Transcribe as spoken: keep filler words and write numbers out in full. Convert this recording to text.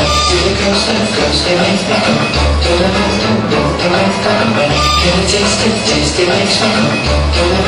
See the girls, the girls, they make me go. Do the do do do, they make me go. Can you taste it, taste it makes me go.